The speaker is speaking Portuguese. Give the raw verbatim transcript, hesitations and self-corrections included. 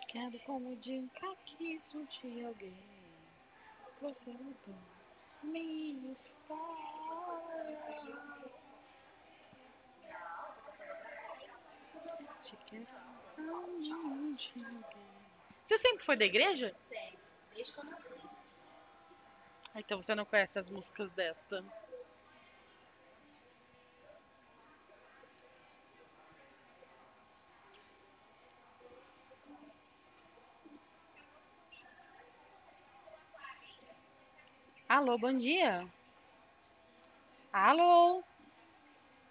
Quero como de um caquito de alguém. Procurando minha história. Te quero como de alguém. Você sempre foi da igreja? Desde que eu nasci. Ah, então você não conhece as músicas desta. Alô, bom dia. Alô?